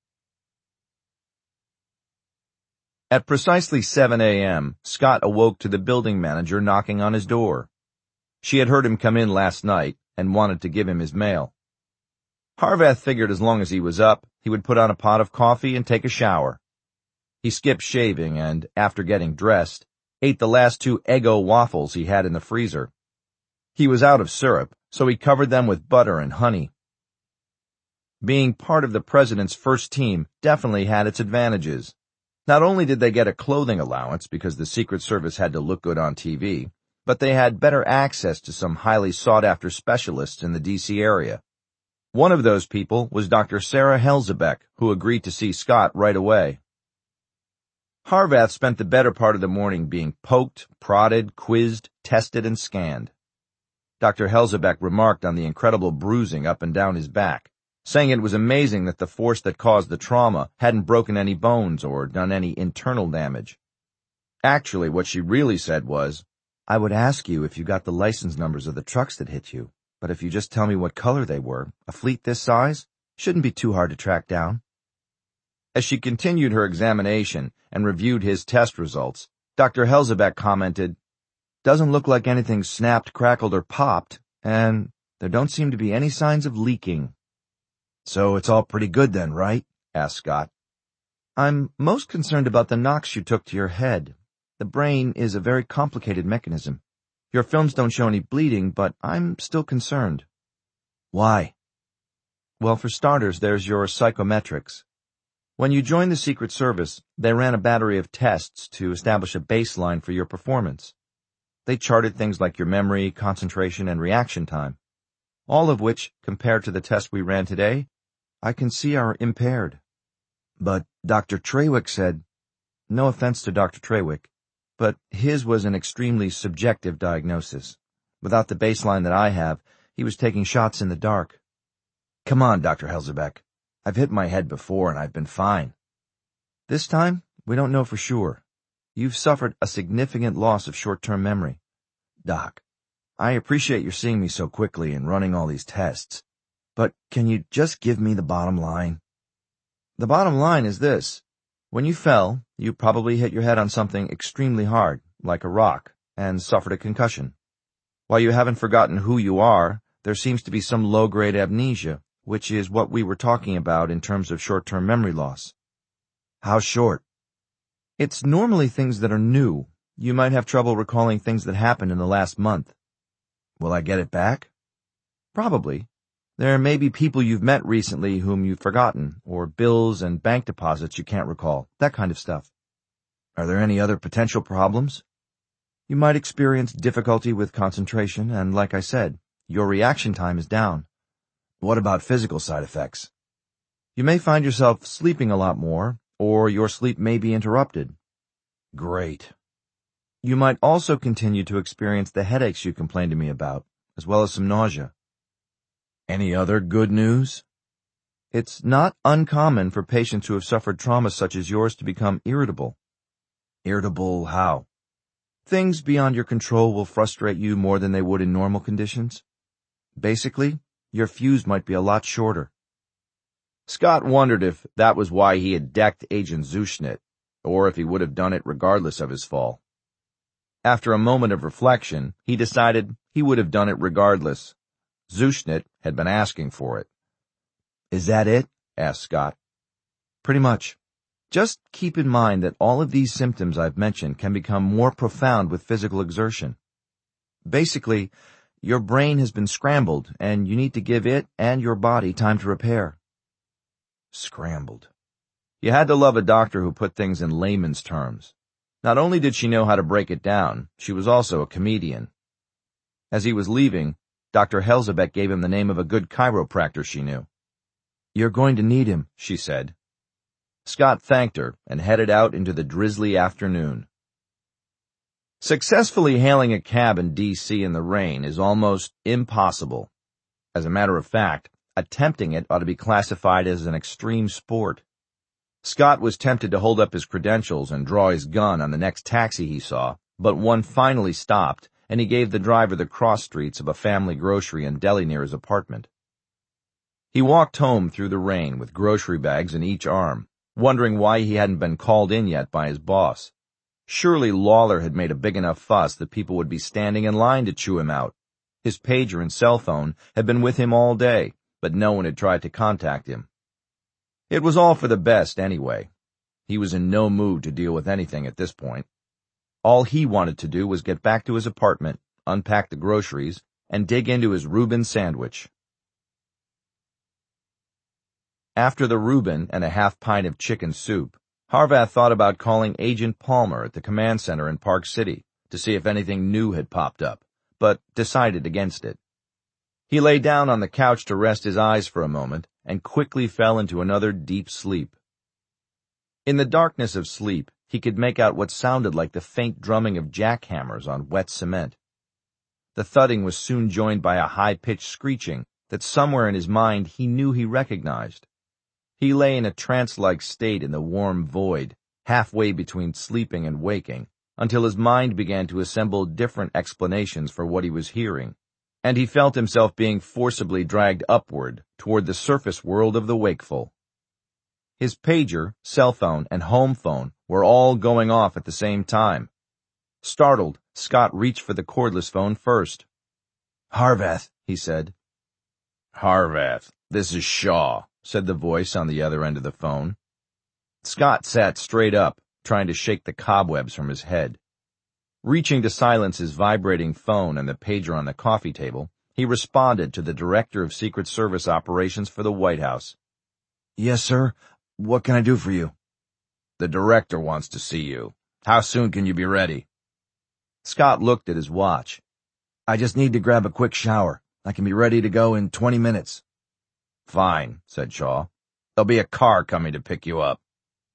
At precisely 7 a.m., Scott awoke to the building manager knocking on his door. She had heard him come in last night and wanted to give him his mail. Harvath figured as long as he was up, he would put on a pot of coffee and take a shower. He skipped shaving and, after getting dressed, ate the last 2 Eggo waffles he had in the freezer. He was out of syrup, so he covered them with butter and honey. Being part of the president's first team definitely had its advantages. Not only did they get a clothing allowance because the Secret Service had to look good on TV, but they had better access to some highly sought-after specialists in the D.C. area. One of those people was Dr. Sarah Helzebeck, who agreed to see Scott right away. Harvath spent the better part of the morning being poked, prodded, quizzed, tested, and scanned. Dr. Helzebeck remarked on the incredible bruising up and down his back, saying it was amazing that the force that caused the trauma hadn't broken any bones or done any internal damage. Actually, what she really said was, "I would ask you if you got the license numbers of the trucks that hit you, but if you just tell me what color they were, a fleet this size shouldn't be too hard to track down." As she continued her examination and reviewed his test results, Dr. Helzebeck commented, "Doesn't look like anything snapped, crackled, or popped, and there don't seem to be any signs of leaking." "So it's all pretty good then, right?" asked Scott. "I'm most concerned about the knocks you took to your head. The brain is a very complicated mechanism. Your films don't show any bleeding, but I'm still concerned." "Why?" "Well, for starters, there's your psychometrics. When you joined the Secret Service, they ran a battery of tests to establish a baseline for your performance. They charted things like your memory, concentration, and reaction time, all of which, compared to the test we ran today, I can see are impaired." "But Dr. Trawick said—" "No offense to Dr. Trawick, but his was an extremely subjective diagnosis. Without the baseline that I have, he was taking shots in the dark." "Come on, Dr. Helzebeck. I've hit my head before and I've been fine." "This time, we don't know for sure. You've suffered a significant loss of short-term memory." "Doc, I appreciate your seeing me so quickly and running all these tests, but can you just give me the bottom line? The bottom line is this. When you fell, you probably hit your head on something extremely hard, like a rock, and suffered a concussion. While you haven't forgotten who you are, there seems to be some low-grade amnesia, which is what we were talking about in terms of short-term memory loss. How short? It's normally things that are new. You might have trouble recalling things that happened in the last month. Will I get it back? Probably. There may be people you've met recently whom you've forgotten, or bills and bank deposits you can't recall, that kind of stuff. Are there any other potential problems? You might experience difficulty with concentration, and like I said, your reaction time is down. What about physical side effects? You may find yourself sleeping a lot more, or your sleep may be interrupted. Great. You might also continue to experience the headaches you complained to me about, as well as some nausea. Any other good news? It's not uncommon for patients who have suffered trauma such as yours to become irritable. Irritable how? Things beyond your control will frustrate you more than they would in normal conditions. Basically, your fuse might be a lot shorter. Scott wondered if that was why he had decked Agent Zuschnitt, or if he would have done it regardless of his fall. After a moment of reflection, he decided he would have done it regardless. Zuschnitt had been asking for it. Is that it? Asked Scott. Pretty much. Just keep in mind that all of these symptoms I've mentioned can become more profound with physical exertion. Basically, your brain has been scrambled, and you need to give it and your body time to repair. Scrambled. You had to love a doctor who put things in layman's terms. Not only did she know how to break it down, she was also a comedian. As he was leaving, Dr. Helzebeck gave him the name of a good chiropractor she knew. You're going to need him, she said. Scott thanked her and headed out into the drizzly afternoon. Successfully hailing a cab in D.C. in the rain is almost impossible. As a matter of fact, attempting it ought to be classified as an extreme sport. Scott was tempted to hold up his credentials and draw his gun on the next taxi he saw, but one finally stopped, and he gave the driver the cross streets of a family grocery and deli near his apartment. He walked home through the rain with grocery bags in each arm, wondering why he hadn't been called in yet by his boss. Surely Lawler had made a big enough fuss that people would be standing in line to chew him out. His pager and cell phone had been with him all day, but no one had tried to contact him. It was all for the best anyway. He was in no mood to deal with anything at this point. All he wanted to do was get back to his apartment, unpack the groceries, and dig into his Reuben sandwich. After the Reuben and a half pint of chicken soup, Harvath thought about calling Agent Palmer at the command center in Park City to see if anything new had popped up, but decided against it. He lay down on the couch to rest his eyes for a moment and quickly fell into another deep sleep. In the darkness of sleep, he could make out what sounded like the faint drumming of jackhammers on wet cement. The thudding was soon joined by a high-pitched screeching that somewhere in his mind he knew he recognized. He lay in a trance-like state in the warm void, halfway between sleeping and waking, until his mind began to assemble different explanations for what he was hearing, and he felt himself being forcibly dragged upward toward the surface world of the wakeful. His pager, cell phone, and home phone were all going off at the same time. Startled, Scott reached for the cordless phone first. Harvath, he said. Harvath, this is Shaw, said the voice on the other end of the phone. Scott sat straight up, trying to shake the cobwebs from his head. Reaching to silence his vibrating phone and the pager on the coffee table, he responded to the Director of Secret Service Operations for the White House. Yes, sir. What can I do for you? The director wants to see you. How soon can you be ready? Scott looked at his watch. I just need to grab a quick shower. I can be ready to go in 20 minutes. Fine, said Shaw. There'll be a car coming to pick you up.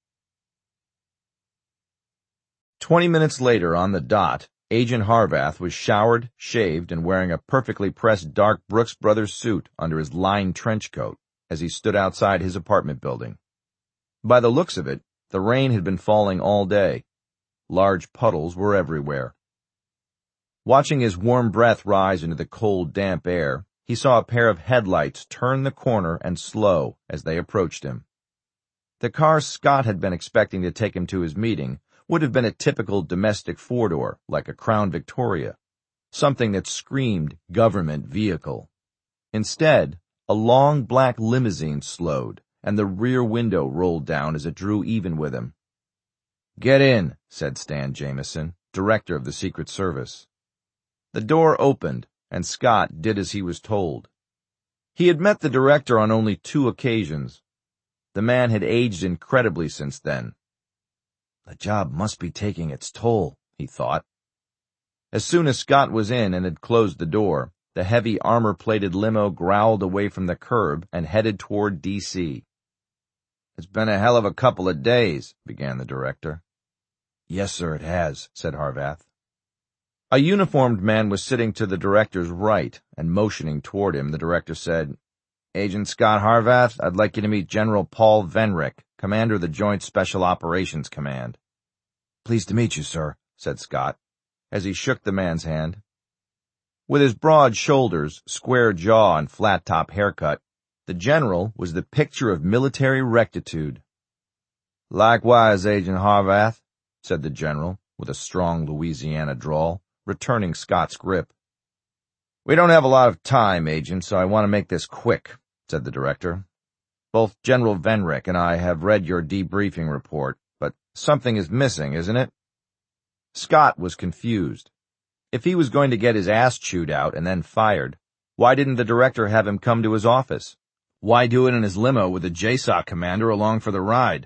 20 minutes later, on the dot, Agent Harvath was showered, shaved, and wearing a perfectly pressed dark Brooks Brothers suit under his lined trench coat as he stood outside his apartment building. By the looks of it, the rain had been falling all day. Large puddles were everywhere. Watching his warm breath rise into the cold, damp air, he saw a pair of headlights turn the corner and slow as they approached him. The car Scott had been expecting to take him to his meeting would have been a typical domestic four-door, like a Crown Victoria, something that screamed government vehicle. Instead, a long black limousine slowed, and the rear window rolled down as it drew even with him. "Get in," said Stan Jameson, director of the Secret Service. The door opened, and Scott did as he was told. He had met the director on only 2 occasions. The man had aged incredibly since then. The job must be taking its toll, he thought. As soon as Scott was in and had closed the door, the heavy armor-plated limo growled away from the curb and headed toward D.C. "It's been a hell of a couple of days," began the director. "Yes, sir, it has," said Harvath. A uniformed man was sitting to the director's right, and motioning toward him, the director said, "Agent Scott Harvath, I'd like you to meet General Paul Venrick, commander of the Joint Special Operations Command." "Pleased to meet you, sir," said Scott, as he shook the man's hand. With his broad shoulders, square jaw, and flat-top haircut, the general was the picture of military rectitude. "Likewise, Agent Harvath," said the general, with a strong Louisiana drawl, returning Scott's grip. "We don't have a lot of time, Agent, so I want to make this quick," said the director. "Both General Venrick and I have read your debriefing report, but something is missing, isn't it?" Scott was confused. If he was going to get his ass chewed out and then fired, why didn't the director have him come to his office? Why do it in his limo with the JSOC commander along for the ride?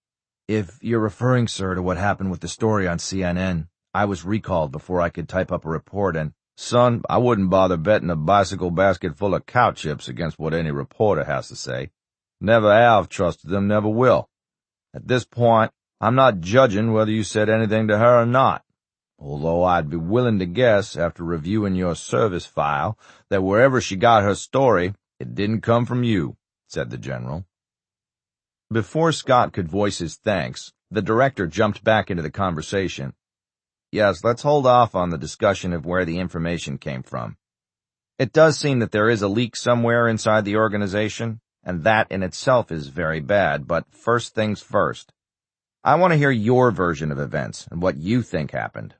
"If you're referring, sir, to what happened with the story on CNN, I was recalled before I could type up a report and—" "Son, I wouldn't bother betting a bicycle basket full of cow chips against what any reporter has to say. Never have trusted them, never will. At this point, I'm not judging whether you said anything to her or not, although I'd be willing to guess, after reviewing your service file, that wherever she got her story, it didn't come from you," said the general. Before Scott could voice his thanks, the director jumped back into the conversation. "Yes, let's hold off on the discussion of where the information came from. It does seem that there is a leak somewhere inside the organization, and that in itself is very bad, but first things first. I want to hear your version of events and what you think happened."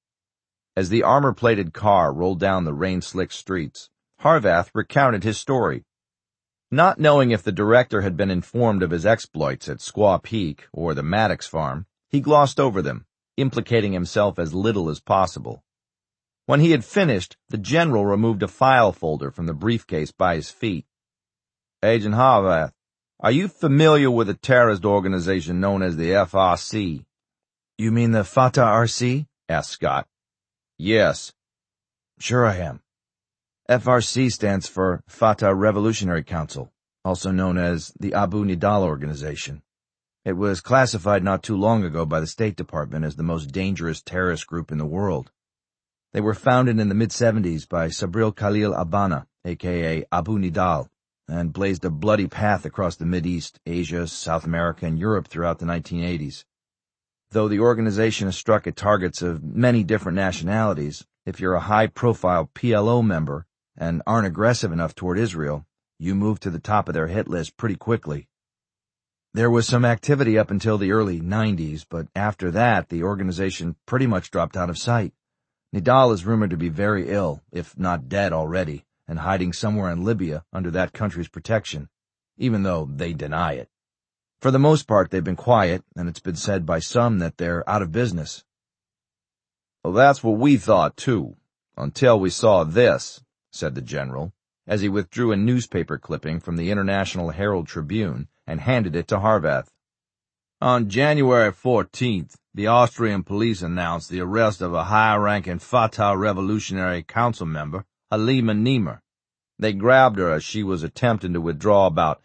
As the armor-plated car rolled down the rain-slicked streets, Harvath recounted his story. Not knowing if the director had been informed of his exploits at Squaw Peak or the Maddox farm, he glossed over them, implicating himself as little as possible. When he had finished, the general removed a file folder from the briefcase by his feet. "Agent Harvath, are you familiar with a terrorist organization known as the FRC?" "You mean the Fatah RC?" asked Scott. "Yes." "Sure I am. FRC stands for Fatah Revolutionary Council, also known as the Abu Nidal Organization. It was classified not too long ago by the State Department as the most dangerous terrorist group in the world. They were founded in the mid-70s by Sabril Khalil Abana, aka Abu Nidal, and blazed a bloody path across the Mideast, Asia, South America, and Europe throughout the 1980s. Though the organization has struck at targets of many different nationalities, if you're a high-profile PLO member and aren't aggressive enough toward Israel, you move to the top of their hit list pretty quickly. There was some activity up until the early 90s, but after that, the organization pretty much dropped out of sight. Nidal is rumored to be very ill, if not dead already, and hiding somewhere in Libya under that country's protection, even though they deny it. For the most part, they've been quiet, and it's been said by some that they're out of business." "Well, that's what we thought, too, until we saw this," said the general, as he withdrew a newspaper clipping from the International Herald Tribune and handed it to Harvath. "On January 14th, the Austrian police announced the arrest of a high-ranking Fatah Revolutionary Council member, Halima Niemer. They grabbed her as she was attempting to withdraw about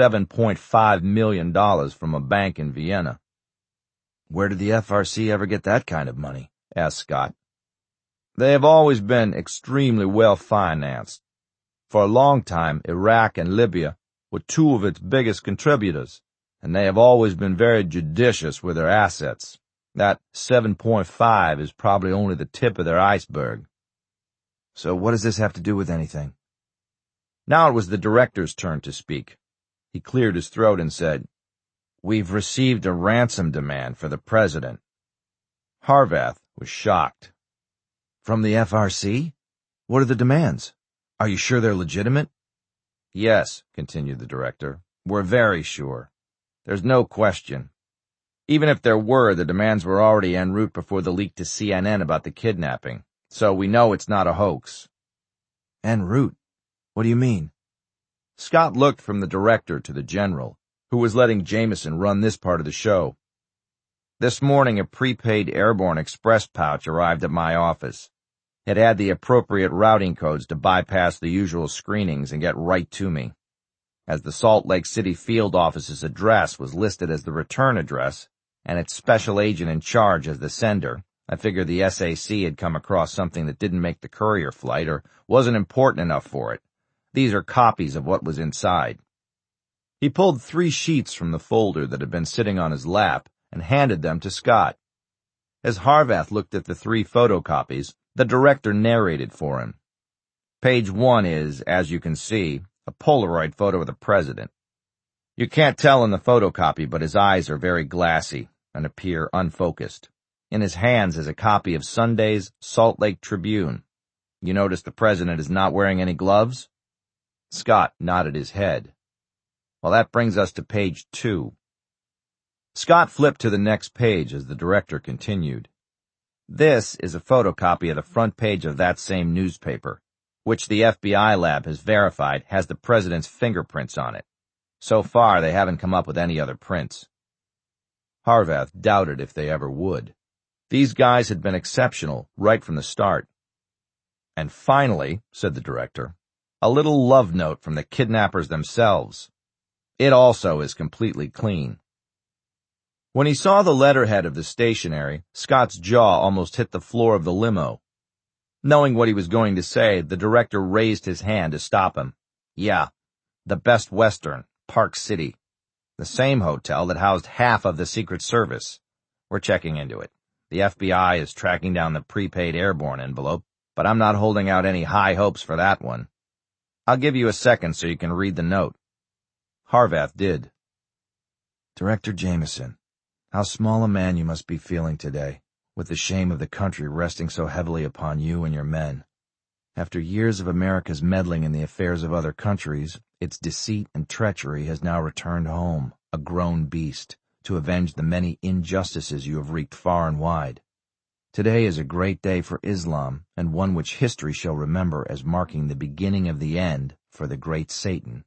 $7.5 million from a bank in Vienna." "Where did the FRC ever get that kind of money?" asked Scott. "They have always been extremely well-financed. For a long time, Iraq and Libya were 2 of its biggest contributors, and they have always been very judicious with their assets. That 7.5 is probably only the tip of their iceberg. So what does this have to do with anything? Now it was the director's turn to speak. He cleared his throat and said, "We've received a ransom demand for the president." Harvath was shocked. From the FRC? What are the demands? Are you sure they're legitimate? "Yes," continued the director, "we're very sure. There's no question. Even if there were, the demands were already en route before the leak to CNN about the kidnapping, so we know it's not a hoax." En route? What do you mean? Scott looked from the director to the general, who was letting Jameson run this part of the show. "This morning a prepaid airborne express pouch arrived at my office. It had the appropriate routing codes to bypass the usual screenings and get right to me. As the Salt Lake City field office's address was listed as the return address, and its special agent in charge as the sender, I figured the SAC had come across something that didn't make the courier flight or wasn't important enough for it. These are copies of what was inside." He pulled 3 sheets from the folder that had been sitting on his lap and handed them to Scott. As Harvath looked at the 3 photocopies, the director narrated for him. Page 1 is, as you can see, a Polaroid photo of the president. You can't tell in the photocopy, but his eyes are very glassy and appear unfocused. In his hands is a copy of Sunday's Salt Lake Tribune. You notice the president is not wearing any gloves? Scott nodded his head. Well, that brings us to page 2. Scott flipped to the next page as the director continued. This is a photocopy of the front page of that same newspaper, which the FBI lab has verified has the president's fingerprints on it. So far, they haven't come up with any other prints. Harvath doubted if they ever would. These guys had been exceptional right from the start. And finally, said the director, a little love note from the kidnappers themselves. It also is completely clean. When he saw the letterhead of the stationery, Scott's jaw almost hit the floor of the limo. Knowing what he was going to say, the director raised his hand to stop him. Yeah, the Best Western, Park City. The same hotel that housed half of the Secret Service. We're checking into it. The FBI is tracking down the prepaid airborne envelope, but I'm not holding out any high hopes for that one. I'll give you a second so you can read the note. Harvath did. Director Jameson, how small a man you must be feeling today, with the shame of the country resting so heavily upon you and your men. After years of America's meddling in the affairs of other countries, its deceit and treachery has now returned home, a grown beast, to avenge the many injustices you have wreaked far and wide. Today is a great day for Islam, and one which history shall remember as marking the beginning of the end for the great Satan.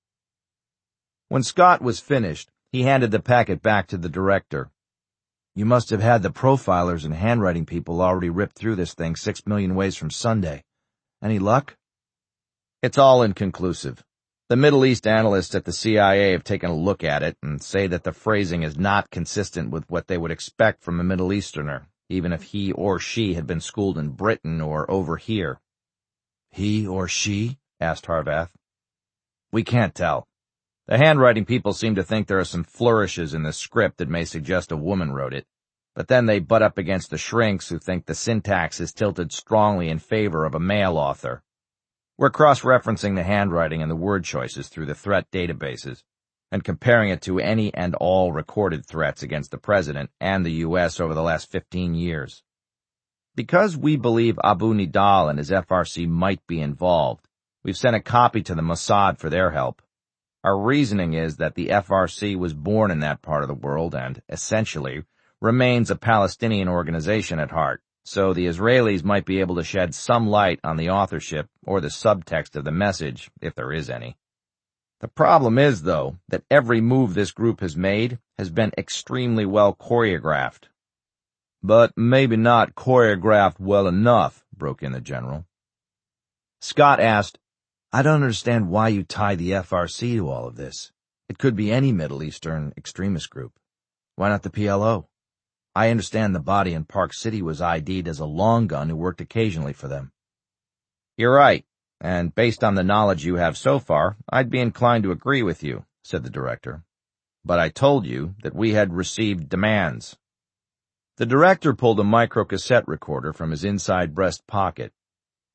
When Scott was finished, he handed the packet back to the director. You must have had the profilers and handwriting people already ripped through this thing 6 million ways from Sunday. Any luck? It's all inconclusive. The Middle East analysts at the CIA have taken a look at it and say that the phrasing is not consistent with what they would expect from a Middle Easterner, even if he or she had been schooled in Britain or over here. He or she? Asked Harvath. We can't tell. The handwriting people seem to think there are some flourishes in the script that may suggest a woman wrote it, but then they butt up against the shrinks who think the syntax is tilted strongly in favor of a male author. We're cross-referencing the handwriting and the word choices through the threat databases and comparing it to any and all recorded threats against the president and the U.S. over the last 15 years. Because we believe Abu Nidal and his FRC might be involved, we've sent a copy to the Mossad for their help. Our reasoning is that the FRC was born in that part of the world and, essentially, remains a Palestinian organization at heart, so the Israelis might be able to shed some light on the authorship or the subtext of the message, if there is any. The problem is, though, that every move this group has made has been extremely well choreographed. But maybe not choreographed well enough, broke in the general. Scott asked, I don't understand why you tie the FRC to all of this. It could be any Middle Eastern extremist group. Why not the PLO? I understand the body in Park City was ID'd as a long gun who worked occasionally for them. You're right, and based on the knowledge you have so far, I'd be inclined to agree with you, said the director. But I told you that we had received demands. The director pulled a microcassette recorder from his inside breast pocket.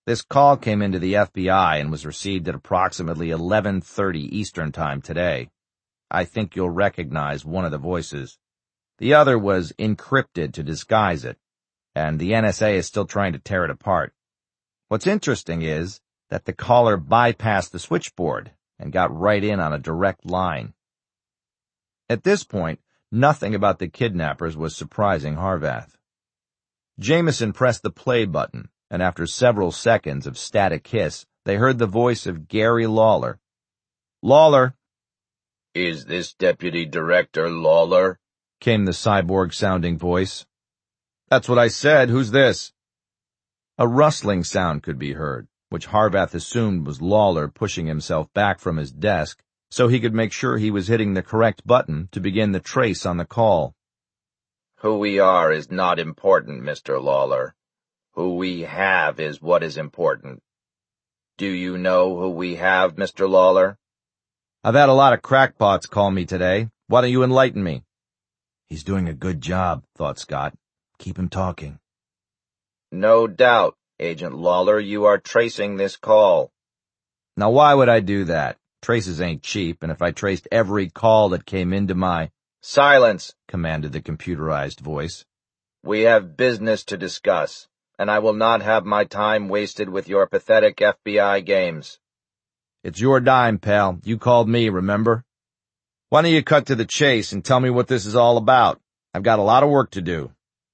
This call came into the FBI and was received at approximately 11:30 Eastern Time today. I think you'll recognize one of the voices. The other was encrypted to disguise it, and the NSA is still trying to tear it apart. What's interesting is that the caller bypassed the switchboard and got right in on a direct line. At this point, nothing about the kidnappers was surprising Harvath. Jameson pressed the play button, and after several seconds of static hiss, they heard the voice of Gary Lawler. "Lawler." "Is this Deputy Director Lawler?" came the cyborg-sounding voice. "That's what I said. Who's this?" A rustling sound could be heard, which Harvath assumed was Lawler pushing himself back from his desk so he could make sure he was hitting the correct button to begin the trace on the call. "Who we are is not important, Mr. Lawler. Who we have is what is important. Do you know who we have, Mr. Lawler?" "I've had a lot of crackpots call me today. Why don't you enlighten me?" "He's doing a good job," thought Scott. "Keep him talking." "No doubt, Agent Lawler, you are tracing this call." "Now why would I do that? Traces ain't cheap, and if I traced every call that came into my—" "Silence," commanded the computerized voice. "We have business to discuss, and I will not have my time wasted with your pathetic FBI games." "It's your dime, pal. You called me, remember? Why don't you cut to the chase and tell me what this is all about? I've got a lot of work to do."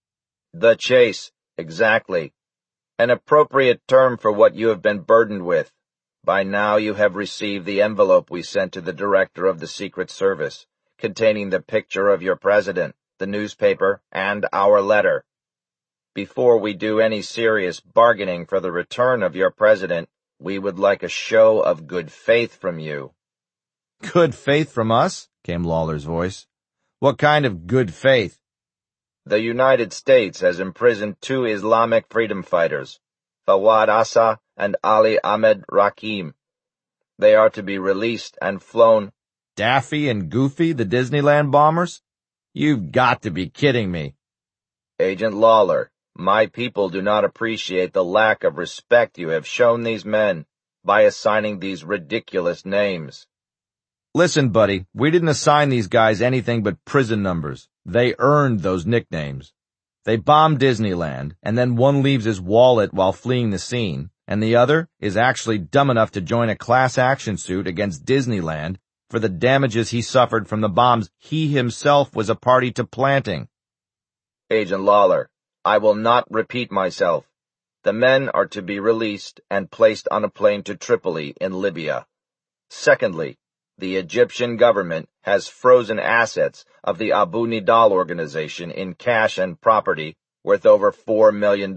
The chase, exactly. An appropriate term for what you have been burdened with. By now you have received the envelope we sent to the Director of the Secret Service, containing the picture of your president, the newspaper, and our letter. Before we do any serious bargaining for the return of your president, we would like a show of good faith from you." "Good faith from us?" came Lawler's voice. "What kind of good faith?" "The United States has imprisoned 2 Islamic freedom fighters, Fawad Assa and Ali Ahmed Rakim. They are to be released and flown—" Daffy and Goofy, the Disneyland bombers? You've got to be kidding me. "Agent Lawler, my people do not appreciate the lack of respect you have shown these men by assigning these ridiculous names." Listen, buddy, we didn't assign these guys anything but prison numbers. They earned those nicknames. They bombed Disneyland, and then one leaves his wallet while fleeing the scene, and the other is actually dumb enough to join a class action suit against Disneyland for the damages he suffered from the bombs he himself was a party to planting. "Agent Lawler, I will not repeat myself. The men are to be released and placed on a plane to Tripoli in Libya. Secondly, the Egyptian government has frozen assets of the Abu Nidal organization in cash and property worth over $4 million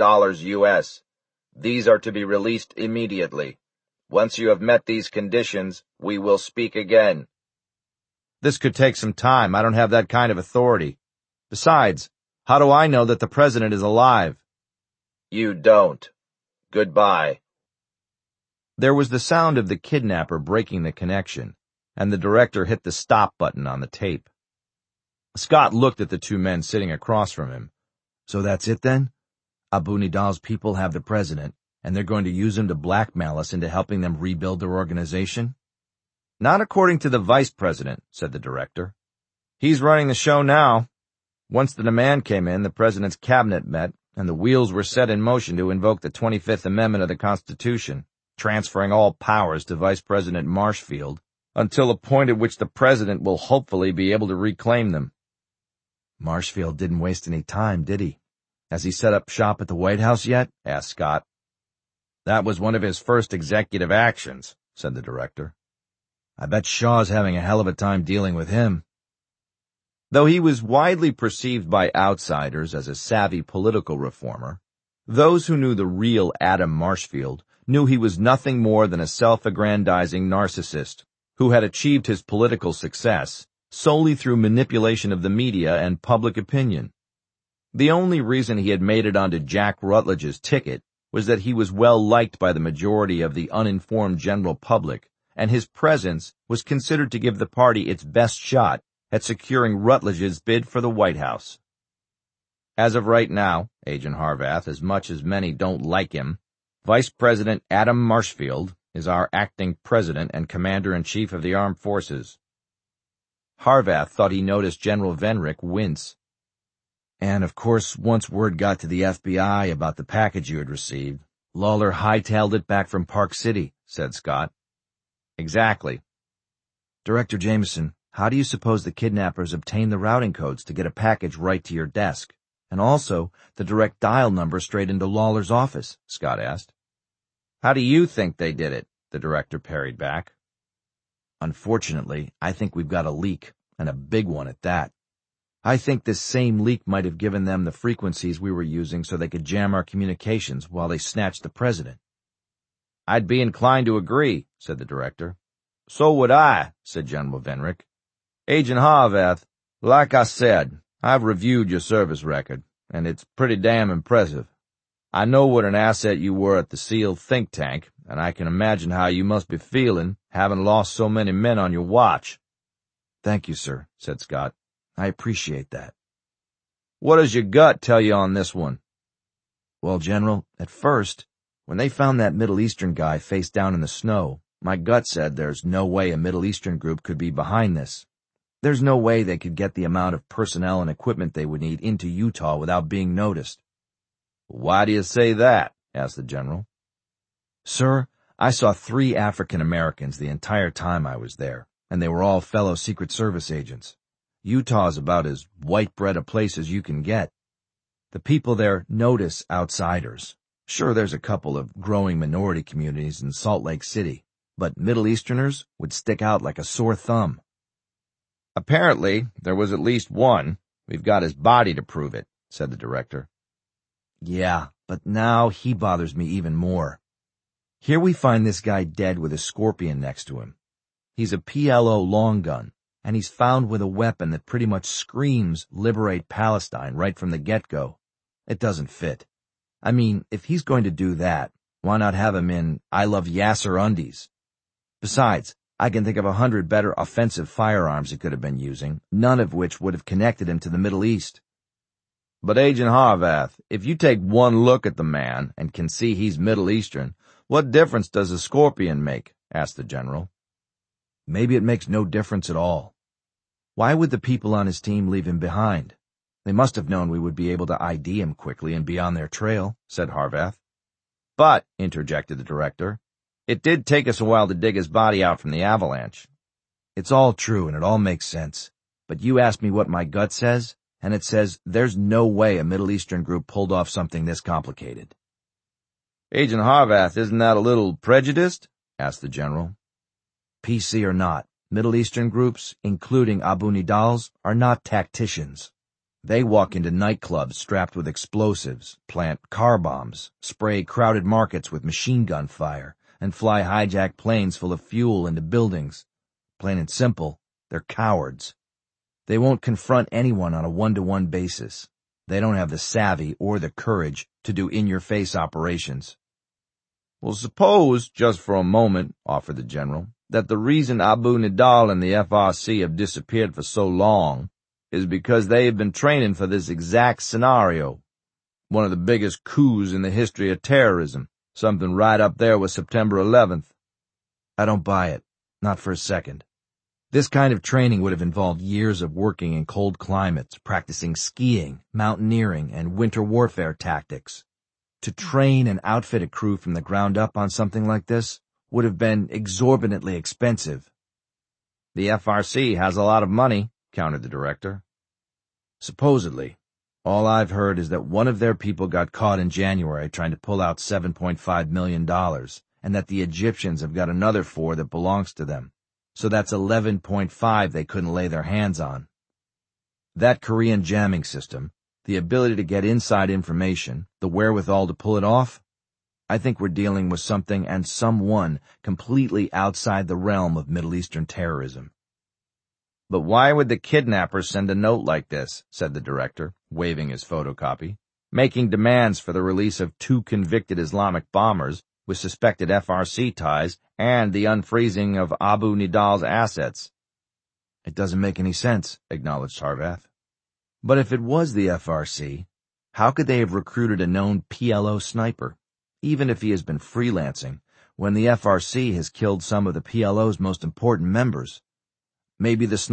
US. These are to be released immediately. Once you have met these conditions, we will speak again." This could take some time. I don't have that kind of authority. Besides, how do I know that the president is alive? "You don't. Goodbye." There was the sound of the kidnapper breaking the connection, and the director hit the stop button on the tape. Scott looked at the 2 men sitting across from him. "So that's it then? Abu Nidal's people have the president, and they're going to use him to blackmail us into helping them rebuild their organization?" "Not according to the vice president," said the director. "He's running the show now. Once the demand came in, the president's cabinet met, and the wheels were set in motion to invoke the 25th Amendment of the Constitution, transferring all powers to Vice President Marshfield, until a point at which the president will hopefully be able to reclaim them." "Marshfield didn't waste any time, did he? Has he set up shop at the White House yet?" asked Scott. "That was one of his first executive actions," said the director. "I bet Shaw's having a hell of a time dealing with him." Though he was widely perceived by outsiders as a savvy political reformer, those who knew the real Adam Marshfield knew he was nothing more than a self-aggrandizing narcissist who had achieved his political success solely through manipulation of the media and public opinion. The only reason he had made it onto Jack Rutledge's ticket was that he was well liked by the majority of the uninformed general public, and his presence was considered to give the party its best shot at securing Rutledge's bid for the White House. As of right now, Agent Harvath, as much as many don't like him, Vice President Adam Marshfield is our acting president and commander-in-chief of the armed forces. Harvath thought he noticed General Venrick wince. And, of course, once word got to the FBI about the package you had received, Lawler hightailed it back from Park City, said Scott. Exactly. Director Jameson, how do you suppose the kidnappers obtained the routing codes to get a package right to your desk? And also the direct dial number straight into Lawler's office? Scott asked. How do you think they did it? The director parried back. Unfortunately, I think we've got a leak, and a big one at that. I think this same leak might have given them the frequencies we were using so they could jam our communications while they snatched the president. I'd be inclined to agree, said the director. So would I, said General Venrick. Agent Harvath, like I said, I've reviewed your service record, and it's pretty damn impressive. I know what an asset you were at the SEAL think tank, and I can imagine how you must be feeling, having lost so many men on your watch. Thank you, sir, said Scott. I appreciate that. What does your gut tell you on this one? Well, General, at first, when they found that Middle Eastern guy face down in the snow, my gut said there's no way a Middle Eastern group could be behind this. There's no way they could get the amount of personnel and equipment they would need into Utah without being noticed. Why do you say that? Asked the general. Sir, I saw 3 African Americans the entire time I was there, and they were all fellow Secret Service agents. Utah's about as white bread a place as you can get. The people there notice outsiders. Sure, there's a couple of growing minority communities in Salt Lake City, but Middle Easterners would stick out like a sore thumb. Apparently, there was at least one. We've got his body to prove it, said the director. Yeah, but now he bothers me even more. Here we find this guy dead with a scorpion next to him. He's a PLO long gun, and he's found with a weapon that pretty much screams liberate Palestine right from the get-go. It doesn't fit. I mean, if he's going to do that, why not have him in I Love Yasser undies? Besides, I can think of 100 better offensive firearms he could have been using, none of which would have connected him to the Middle East. But Agent Harvath, if you take one look at the man and can see he's Middle Eastern, what difference does a scorpion make? Asked the general. Maybe it makes no difference at all. Why would the people on his team leave him behind? They must have known we would be able to ID him quickly and be on their trail, said Harvath. But, interjected the director, it did take us a while to dig his body out from the avalanche. It's all true and it all makes sense. But you asked me what my gut says, and it says there's no way a Middle Eastern group pulled off something this complicated. Agent Harvath, isn't that a little prejudiced? Asked the general. PC or not, Middle Eastern groups, including Abu Nidal's, are not tacticians. They walk into nightclubs strapped with explosives, plant car bombs, spray crowded markets with machine gun fire, and fly hijacked planes full of fuel into buildings. Plain and simple, they're cowards. They won't confront anyone on a one-to-one basis. They don't have the savvy or the courage to do in-your-face operations. Well, suppose, just for a moment, offered the general, that the reason Abu Nidal and the FRC have disappeared for so long is because they have been training for this exact scenario. One of the biggest coups in the history of terrorism, something right up there with September 11th. I don't buy it, not for a second. This kind of training would have involved years of working in cold climates, practicing skiing, mountaineering, and winter warfare tactics. To train and outfit a crew from the ground up on something like this would have been exorbitantly expensive. The FRC has a lot of money, countered the director. Supposedly. All I've heard is that one of their people got caught in January trying to pull out $7.5 million, and that the Egyptians have got another 4 that belongs to them. So that's 11.5 they couldn't lay their hands on. That Korean jamming system, the ability to get inside information, the wherewithal to pull it off, I think we're dealing with something and someone completely outside the realm of Middle Eastern terrorism. But why would the kidnappers send a note like this, said the director, waving his photocopy, making demands for the release of 2 convicted Islamic bombers with suspected FRC ties and the unfreezing of Abu Nidal's assets? It doesn't make any sense, acknowledged Harvath. But if it was the FRC, how could they have recruited a known PLO sniper? even if he has been freelancing, when the FRC has killed some of the PLO's most important members. Maybe the